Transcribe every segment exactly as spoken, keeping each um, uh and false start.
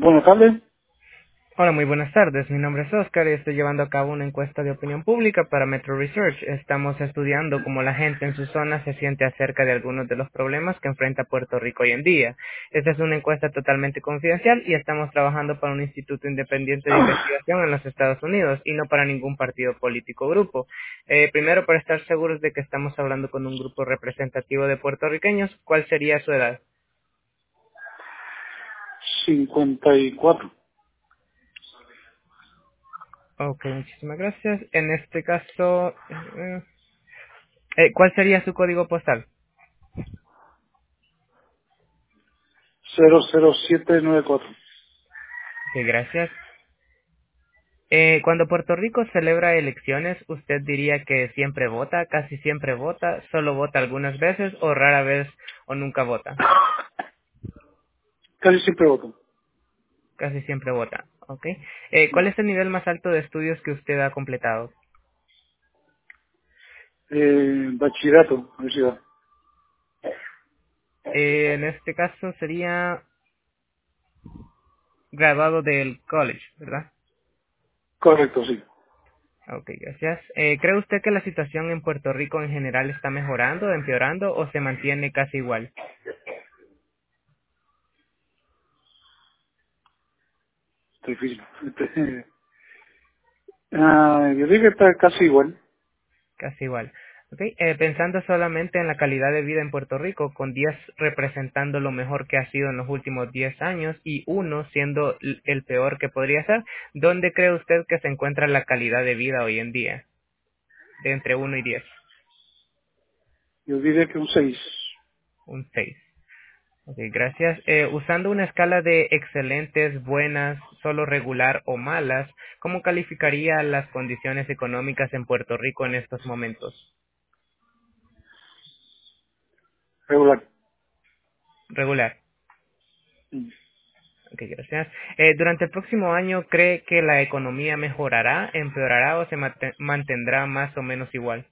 Buenas tardes. Hola, muy buenas tardes. Mi nombre es Oscar y estoy llevando a cabo una encuesta de opinión pública para Metro Research. Estamos estudiando cómo la gente en su zona se siente acerca de algunos de los problemas que enfrenta Puerto Rico hoy en día. Esta es una encuesta totalmente confidencial y estamos trabajando para un instituto independiente de investigación en los Estados Unidos y no para ningún partido político o grupo. Eh, primero, para estar seguros de que estamos hablando con un grupo representativo de puertorriqueños, ¿cuál sería su edad? cincuenta y cuatro. Ok, muchísimas gracias. En este caso, eh, eh, ¿cuál sería su código postal? cero cero siete nueve cuatro. Sí, gracias. Eh, cuando Puerto Rico celebra elecciones, ¿usted diría que siempre vota, casi siempre vota, solo vota algunas veces o rara vez o nunca vota? Casi siempre voto. Casi siempre vota, ¿ok? Eh, ¿cuál es el nivel más alto de estudios que usted ha completado? Eh, bachillerato, universidad. Eh, en este caso sería graduado del college, ¿verdad? Correcto, sí. Ok, gracias. Eh, ¿cree usted que la situación en Puerto Rico en general está mejorando, empeorando o se mantiene casi igual? Está difícil. Este, ah, yo digo que está casi igual. Casi igual. Okay. Eh, pensando solamente en la calidad de vida en Puerto Rico, con diez representando lo mejor que ha sido en los últimos diez años y uno siendo l- el peor que podría ser, ¿dónde cree usted que se encuentra la calidad de vida hoy en día? De entre uno y diez. Yo diría que un seis. Un seis. Ok, gracias. Eh, usando una escala de excelentes, buenas, solo regular o malas, ¿cómo calificaría las condiciones económicas en Puerto Rico en estos momentos? Regular. Regular. Mm. Ok, gracias. Eh, durante el próximo año, ¿cree que la economía mejorará, empeorará o se mate- mantendrá más o menos igual?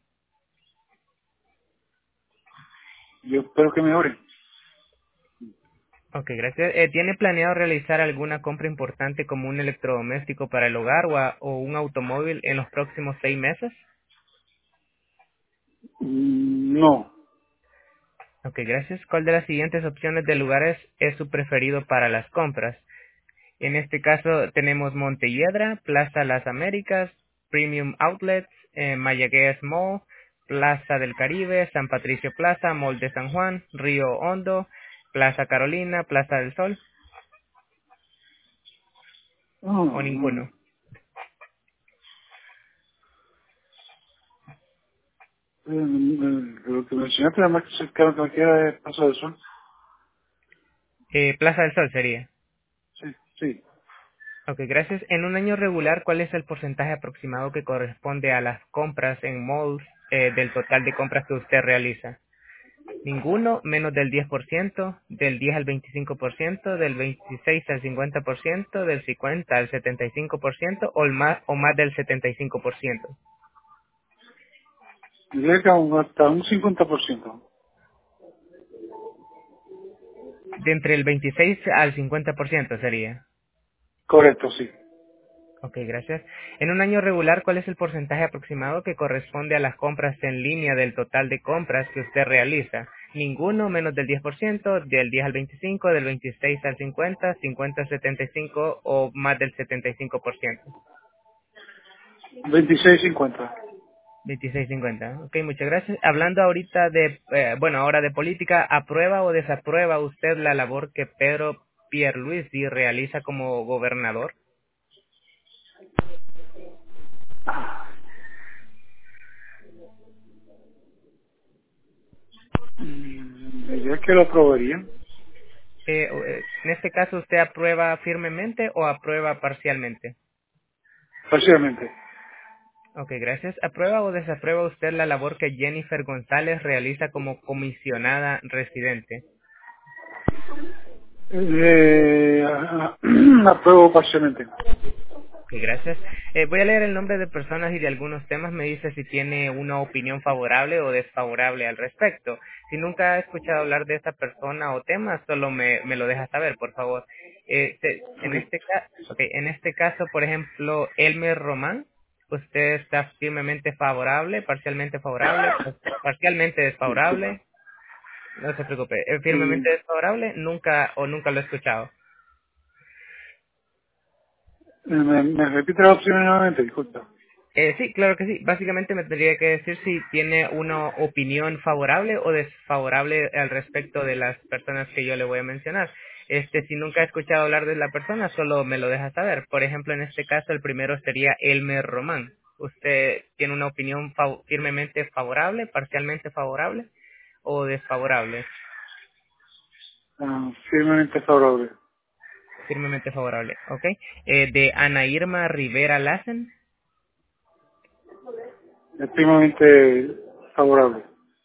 Yo espero que mejore. Ok, gracias. Eh, ¿tiene planeado realizar alguna compra importante como un electrodoméstico para el hogar o, a- o un automóvil en los próximos seis meses? Mm, no. Ok, gracias. ¿Cuál de las siguientes opciones de lugares es su preferido para las compras? En este caso tenemos Montelledra, Plaza Las Américas, Premium Outlets, eh, Mayagüez Mall, Plaza del Caribe, San Patricio Plaza, Mall de San Juan, Río Hondo, Plaza Carolina, Plaza del Sol, No, o no. ninguno. Eh, eh, lo que mencionaste, la más cercano que me queda es Paso del Sol. Eh, Plaza del Sol sería. Sí, sí. Ok, gracias. En un año regular, ¿cuál es el porcentaje aproximado que corresponde a las compras en malls eh, del total de compras que usted realiza? Ninguno, menos del diez por ciento, del diez al veinticinco por ciento, del veintiséis al cincuenta por ciento, del cincuenta al setenta y cinco por ciento o, el más, o más del setenta y cinco por ciento. Llega un- hasta un cincuenta por ciento. De entre el veintiséis al cincuenta por ciento sería. Correcto, sí. Ok, gracias. En un año regular, ¿cuál es el porcentaje aproximado que corresponde a las compras en línea del total de compras que usted realiza? Ninguno, menos del diez por ciento, del diez al veinticinco, del veintiséis al cincuenta, cincuenta al setenta y cinco o más del setenta y cinco por ciento. veintiséis cincuenta. veintiséis cincuenta. Ok, muchas gracias. Hablando ahorita de, eh, bueno, ahora de política, ¿aprueba o desaprueba usted la labor que Pedro Pierluisi realiza como gobernador? Mm, diría que lo aprobaría. Eh, o, eh, en este caso, ¿usted aprueba firmemente o aprueba parcialmente? Parcialmente. Ok, gracias. ¿Aprueba o desaprueba usted la labor que Jennifer González realiza como comisionada residente? Eh, ah, apruebo parcialmente. Ok, gracias. Eh, voy a leer el nombre de personas y de algunos temas. Me dice si tiene una opinión favorable o desfavorable al respecto. Si nunca ha escuchado hablar de esta persona o tema, solo me, me lo deja saber, por favor. Eh, te- en Ok. este ca- okay, en este caso, por ejemplo, Elmer Román, usted está firmemente favorable, parcialmente favorable, pues, parcialmente desfavorable, no se preocupe, eh, Y firmemente desfavorable, nunca o nunca lo he escuchado. me, me repite la opción nuevamente, disculpa. Eh, sí, claro que sí. Básicamente me tendría que decir si tiene una opinión favorable o desfavorable al respecto de las personas que yo le voy a mencionar. Este, si nunca he escuchado hablar de la persona, solo me lo deja saber. Por ejemplo, en este caso, el primero sería Elmer Román. ¿Usted tiene una opinión fav- firmemente favorable, parcialmente favorable o desfavorable? Ah, firmemente favorable. Firmemente favorable, ¿ok? Eh, de Ana Irma Rivera Lassen, Es firmemente favorable.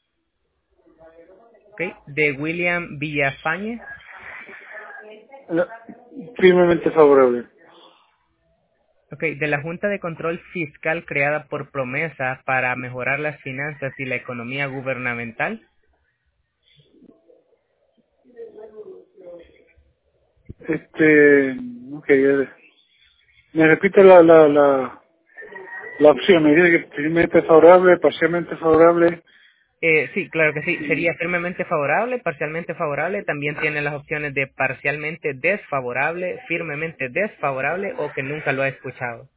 ¿ok? De William Villafañe. Eh, Firmemente favorable. Ok, de la Junta de Control Fiscal creada por Promesa para mejorar las finanzas y la economía gubernamental. Este, ok, eh, me repite la, la, la, la opción, me dice que firmemente favorable, parcialmente favorable. Eh, sí, claro que sí. Y Sería firmemente favorable, parcialmente favorable. También tiene las opciones de parcialmente desfavorable, firmemente desfavorable o que nunca lo ha escuchado.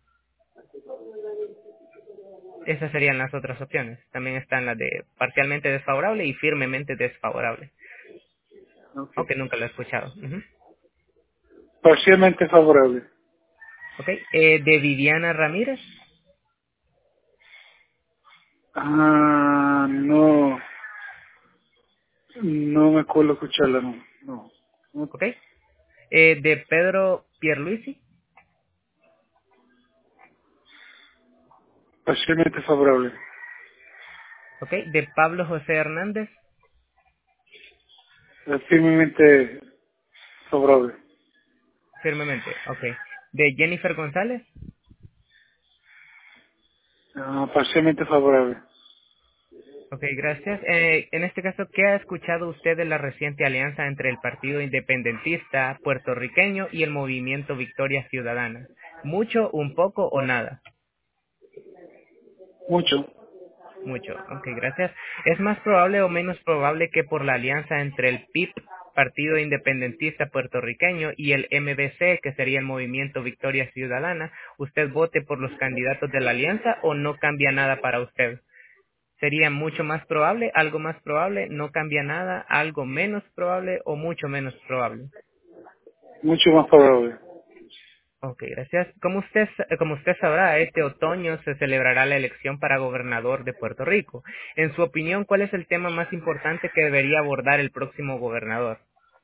Esas serían las otras opciones. También están las de parcialmente desfavorable y firmemente desfavorable, ok. o que nunca lo ha escuchado. Ujú. Parcialmente favorable. Ok, eh, de Viviana Ramírez. Ah, no, no me acuerdo escucharla, no, no. No, Ok, eh, de Pedro Pierluisi. parcialmente favorable. Ok, de Pablo José Hernández, Eh, Firmemente favorable. firmemente. Ok, de Jennifer González. Ah, parcialmente favorable. Ok, gracias. Eh, en este caso, ¿qué ha escuchado usted de la reciente alianza entre el Partido Independentista puertorriqueño y el Movimiento Victoria Ciudadana? ¿Mucho, un poco o nada? Mucho, Mucho. Ok, gracias. ¿Es más probable o menos probable que por la alianza entre el P I P, Partido Independentista Puertorriqueño, y el M B C, que sería el Movimiento Victoria Ciudadana, usted vote por los candidatos de la alianza o no cambia nada para usted? ¿Sería mucho más probable, algo más probable, no cambia nada, algo menos probable o mucho menos probable? mucho más favorable. Ok, gracias. Como usted, sa- como usted sabrá, este otoño se celebrará la elección para gobernador de Puerto Rico. En su opinión, ¿cuál es el tema más importante que debería abordar el próximo gobernador?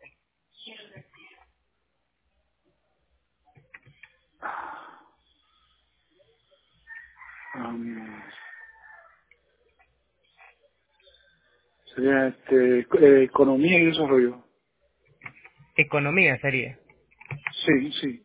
Um, sería este, eh, economía y desarrollo. Economía sería. Sí, sí.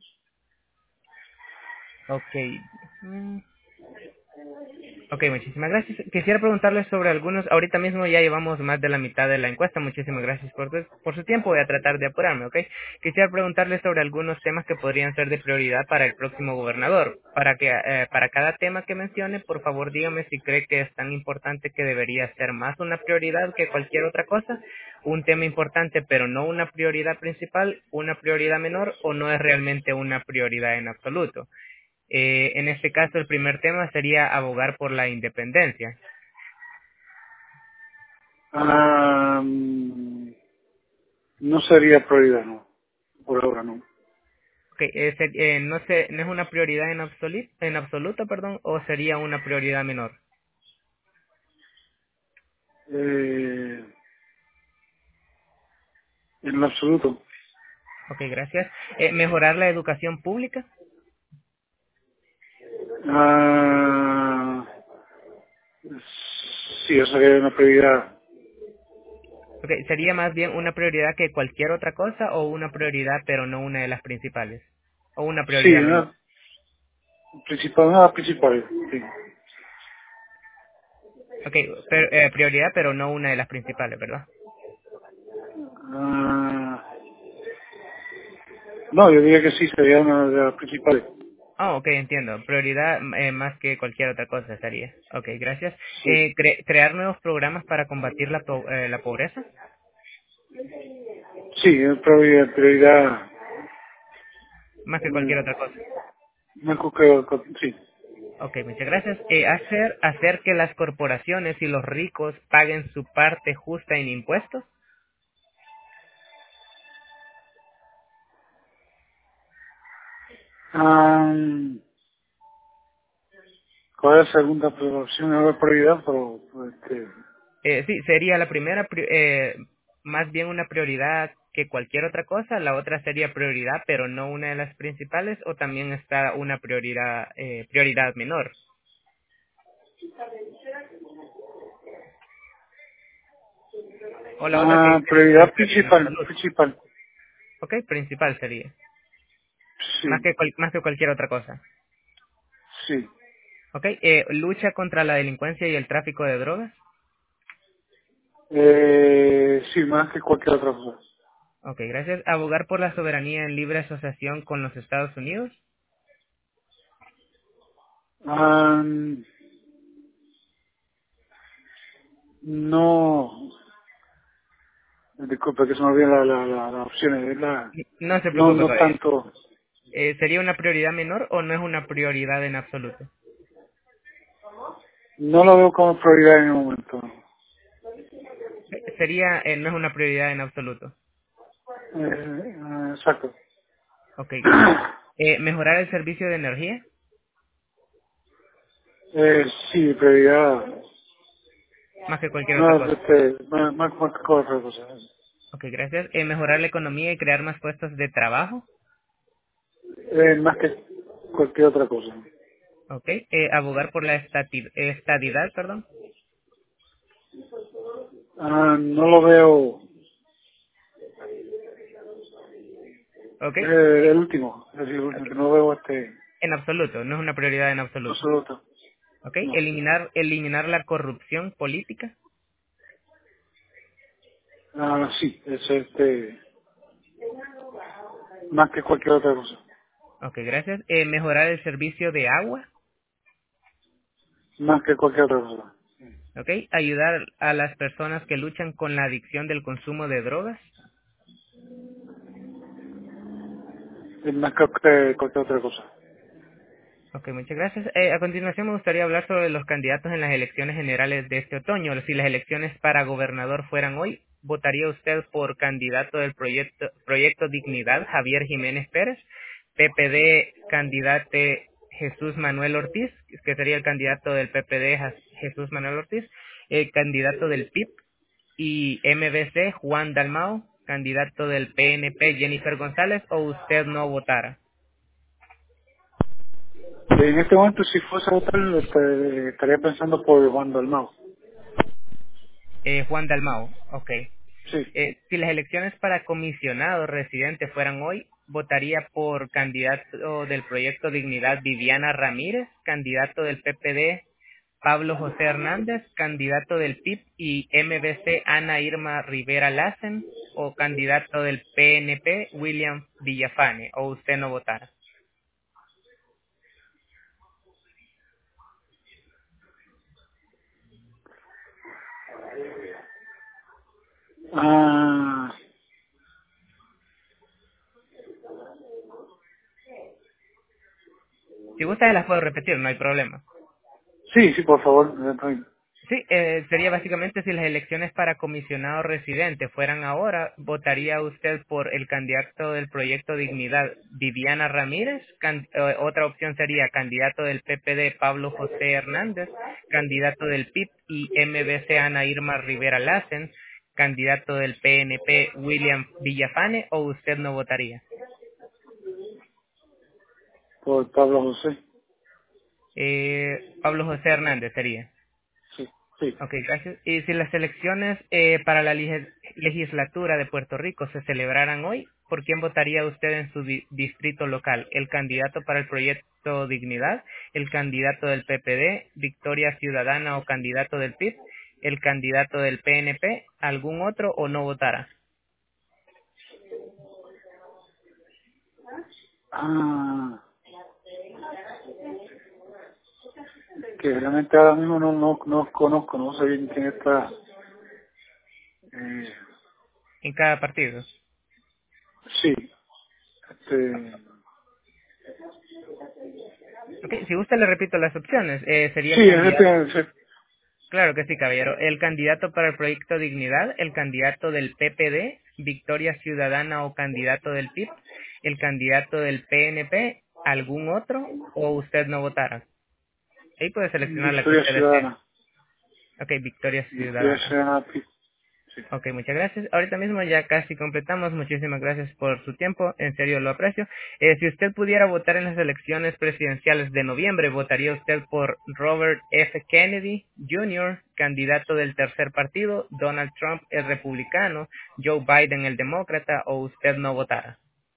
Ok. Mm, Ok, muchísimas gracias. Quisiera preguntarles sobre algunos, ahorita mismo ya llevamos más de la mitad de la encuesta, muchísimas gracias por, por su tiempo, voy a tratar de apurarme, ¿ok? Quisiera preguntarles sobre algunos temas que podrían ser de prioridad para el próximo gobernador. Para que eh, para cada tema que mencione, por favor dígame si cree que es tan importante que debería ser más una prioridad que cualquier otra cosa, un tema importante pero no una prioridad principal, una prioridad menor o no es realmente una prioridad en absoluto. Eh, en este caso, el primer tema sería abogar por la independencia. Ah, mm, no sería prioridad, no. Por ahora no. Okay, eh, se- eh, no, se, no es una prioridad en absoluto, en absoluto, perdón, o sería una prioridad menor. Eh, en lo absoluto. Ok, gracias. Eh, mejorar la educación pública. Ah, sí, eso sería una prioridad. Ok, sería más bien una prioridad que cualquier otra cosa o una prioridad pero no una de las principales. O una Sí, prioridad menor. una principal, una principal. Sí. Ok, pero, eh, prioridad pero no una de las principales, ¿verdad? Ah, No, yo diría que sí, sería una de las principales. Ah, ok, entiendo. Prioridad eh, más que cualquier otra cosa sería. Ok, gracias. Sí, Eh, cre- crear nuevos programas para combatir la, po- eh, la pobreza. sí, es prioridad, prioridad, Más que mm, cualquier otra cosa. me creo que, sí. Ok, muchas gracias. Eh, hacer, hacer que las corporaciones y los ricos paguen su parte justa en impuestos. Ah, ¿cuál es la segunda opción? No es prioridad, pero, este, Eh, sí, sería la primera, pri- eh, más bien una prioridad que cualquier otra cosa. La otra sería prioridad, pero no una de las principales. O también está una prioridad, eh, prioridad menor. O la otra sería ah, prioridad en principal, absoluto. principal, Ok, principal sería. Más sí, que, cual- más que cualquier otra cosa. sí, Ok, eh, lucha contra la delincuencia y el tráfico de drogas. eh, sí, más que cualquier otra cosa. Ok, gracias. Abogar por la soberanía en libre asociación con los Estados Unidos. Ah, no, disculpe que se me olviden la, la, la, las opciones, es la, No se no, preocupe no todavía. tanto, Eh, ¿Sería una prioridad menor o no es una prioridad en absoluto? no lo veo como prioridad en el momento. Eh, Sería, eh, no es una prioridad en absoluto. Eh, eh, exacto. Ok, gracias. Eh, mejorar el servicio de energía. Eh, sí, prioridad, Más que cualquier otra no, cosa. este, más, más, más que cualquier otra cosa. Ok, gracias. Eh, mejorar la economía y crear más puestos de trabajo. Eh, más que cualquier otra cosa. Ok. Eh, abogar por la estati- estadidad, perdón. Ah, no lo veo, Ok. eh, el último, es decir, el último, Ok. que no veo este, En absoluto, no es una prioridad en absoluto. absoluto, Ok. no. Eliminar, eliminar la corrupción política. Ah, sí, es este, más que cualquier otra cosa. Ok, gracias. Eh, mejorar el servicio de agua. Más que cualquier otra cosa. Ok. Ayudar a las personas que luchan con la adicción del consumo de drogas. Es más que que cualquier otra cosa. Ok, muchas gracias. Eh, a continuación me gustaría hablar sobre los candidatos en las elecciones generales de este otoño. Si las elecciones para gobernador fueran hoy, ¿votaría usted por candidato del proyecto, proyecto Dignidad, Javier Jiménez Pérez? P P D, candidato Jesús Manuel Ortiz, que sería el candidato del P P D, Jas- Jesús Manuel Ortiz, el candidato del P I P y M B C, Juan Dalmao, candidato del P N P, Jennifer González, o usted no votara. En este momento, si fuese a votar, este, estaría pensando por Juan Dalmau. Eh, Juan Dalmao, ok. Sí, Eh, si las elecciones para comisionado residente fueran hoy, votaría por candidato del proyecto Dignidad Viviana Ramírez, candidato del P P D Pablo José Hernández, candidato del P I P y M B C Ana Irma Rivera Lassen, o candidato del P N P William Villafane, o usted no votara. ah, Si gusta, las puedo repetir, no hay problema. sí, sí, por favor. eh, Sí, eh, sería básicamente si las elecciones para comisionado residente fueran ahora, ¿votaría usted por el candidato del proyecto Dignidad, Viviana Ramírez? Can- eh, otra opción sería candidato del P P D, Pablo José Hernández, candidato del P I P y M B C Ana Irma Rivera Lassen, candidato del P N P, William Villafane, o usted no votaría. por Pablo José. Eh, Pablo José Hernández sería. Sí, sí. Ok, gracias. Y si las elecciones eh, para la lige- legislatura de Puerto Rico se celebraran hoy, ¿por quién votaría usted en su di- distrito local? ¿El candidato para el proyecto Dignidad? ¿El candidato del P P D? ¿Victoria Ciudadana o candidato del P I P? ¿El candidato del P N P? ¿Algún otro o no votara? Ah, que realmente ahora mismo no, no, no conozco, no sé bien quién está. Eh, En cada partido. sí, este, Ok, si gusta le repito las opciones. Eh, sería el sí, candidato. este, ese- Claro que sí, caballero. El candidato para el proyecto Dignidad, el candidato del P P D, Victoria Ciudadana o candidato del P I B, el candidato del P N P, algún otro o usted no votara. Ahí puede seleccionar la que Victoria usted desee. Ciudadana. Ok, Victoria Victoria Ciudadana. Ciudadana, sí. Ok, muchas gracias. Ahorita mismo ya casi completamos. Muchísimas gracias por su tiempo. En serio lo aprecio. Eh, si usted pudiera votar en las elecciones presidenciales de noviembre, ¿votaría usted por Robert F. Kennedy junior, candidato del tercer partido, Donald Trump, el republicano, Joe Biden, el demócrata, o usted no votara?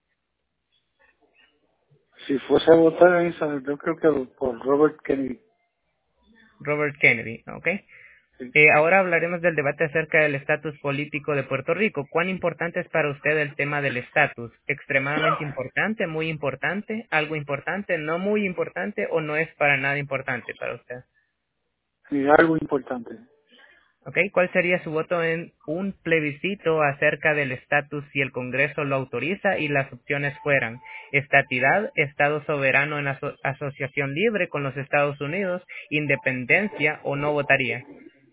Si fuese a votar en esa, yo creo que por Robert Kennedy. Robert Kennedy, ¿ok? Sí. Eh, ahora hablaremos del debate acerca del estatus político de Puerto Rico. ¿Cuán importante es para usted el tema del estatus? ¿Extremadamente importante, muy importante, algo importante, no muy importante o no es para nada importante para usted? Y algo importante. ¿Ok? ¿Cuál sería su voto en un plebiscito acerca del estatus si el Congreso lo autoriza y las opciones fueran estatidad, Estado soberano en aso- asociación libre con los Estados Unidos, independencia o no votaría?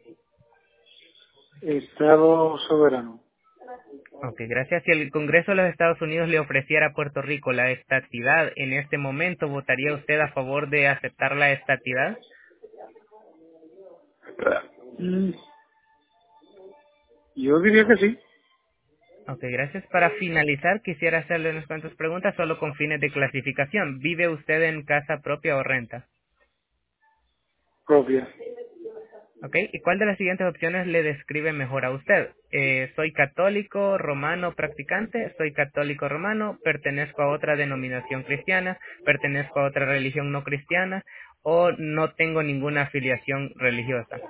Estado soberano. Ok, gracias. Si el Congreso de los Estados Unidos le ofreciera a Puerto Rico la estatidad en este momento, ¿votaría usted a favor de aceptar la estatidad? Mm, yo diría que sí, Ok, gracias. Para finalizar, quisiera hacerle unas cuantas preguntas solo con fines de clasificación. ¿Vive usted en casa propia o renta? propia. Ok, ¿y cuál de las siguientes opciones le describe mejor a usted? Eh, soy católico, romano, practicante, soy católico romano, pertenezco a otra denominación cristiana, pertenezco a otra religión no cristiana o no tengo ninguna afiliación religiosa.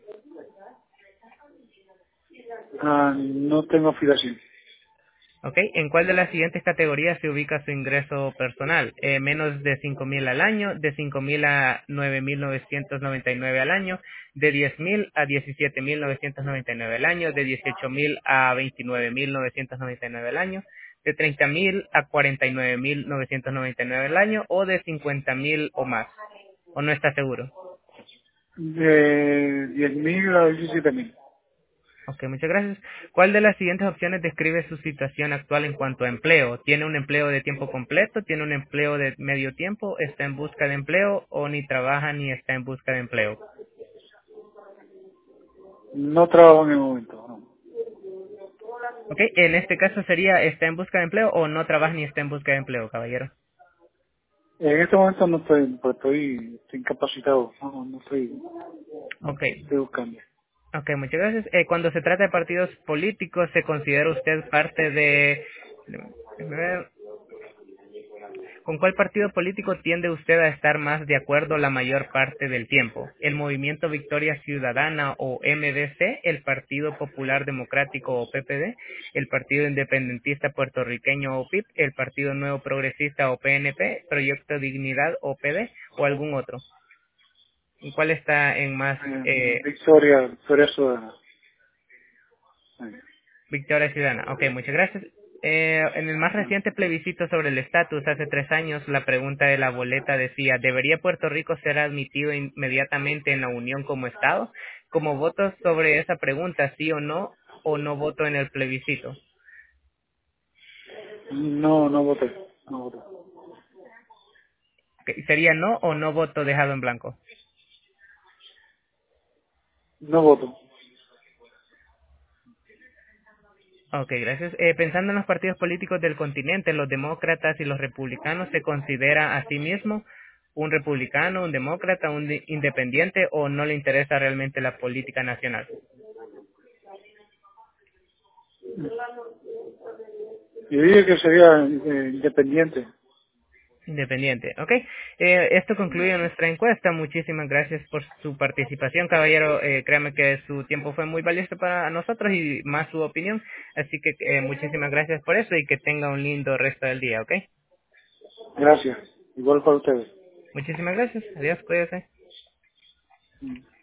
Ah, no tengo afiliación. Ok, ¿en cuál de las siguientes categorías se ubica su ingreso personal? Eh, menos de cinco mil al año, de cinco mil a nueve mil novecientos noventa y nueve al año, de diez mil a diecisiete mil novecientos noventa y nueve al año, de dieciocho mil a veintinueve mil novecientos noventa y nueve al año, de treinta mil a cuarenta y nueve mil novecientos noventa y nueve al año o de cincuenta mil o más. ¿O no está seguro? De diez mil a diecisiete mil. Ok, muchas gracias. ¿Cuál de las siguientes opciones describe su situación actual en cuanto a empleo? ¿Tiene un empleo de tiempo completo? ¿Tiene un empleo de medio tiempo? ¿Está en busca de empleo? ¿O ni trabaja ni está en busca de empleo? No trabajo en el momento, no. Ok, en este caso sería ¿está en busca de empleo o no trabaja ni está en busca de empleo, caballero? En este momento no estoy, pues estoy, estoy incapacitado, no, no estoy, Ok, estoy buscando. ok, muchas gracias. Eh, cuando se trata de partidos políticos, ¿se considera usted parte de... déjeme ver, ¿con cuál partido político tiende usted a estar más de acuerdo la mayor parte del tiempo? ¿El Movimiento Victoria Ciudadana o M D C, el Partido Popular Democrático o P P D, el Partido Independentista Puertorriqueño o P I P, el Partido Nuevo Progresista o P N P, Proyecto Dignidad o P D o algún otro? ¿En cuál está en más Eh, eh, Victoria, Victoria Ciudadana. Eh, Victoria Ciudadana? Ok, muchas gracias. Eh, en el más reciente plebiscito sobre el estatus, hace tres años, la pregunta de la boleta decía, ¿debería Puerto Rico ser admitido inmediatamente en la Unión como Estado? Como voto sobre esa pregunta, sí o no, o no voto en el plebiscito. No, no voté, no voté. Ok, ¿sería no o no voto dejado en blanco? No voto. Ok, gracias. Eh, pensando en los partidos políticos del continente, los demócratas y los republicanos, ¿se considera a sí mismo un republicano, un demócrata, un de- independiente o no le interesa realmente la política nacional? Yo diría que sería eh, independiente. Independiente, ok. Eh, esto concluye nuestra encuesta. Muchísimas gracias por su participación, caballero. Eh, créame que su tiempo fue muy valioso para nosotros y más su opinión. Así que eh, muchísimas gracias por eso y que tenga un lindo resto del día, ok. Gracias. Igual para ustedes. Muchísimas gracias. Adiós, cuídese. Mm.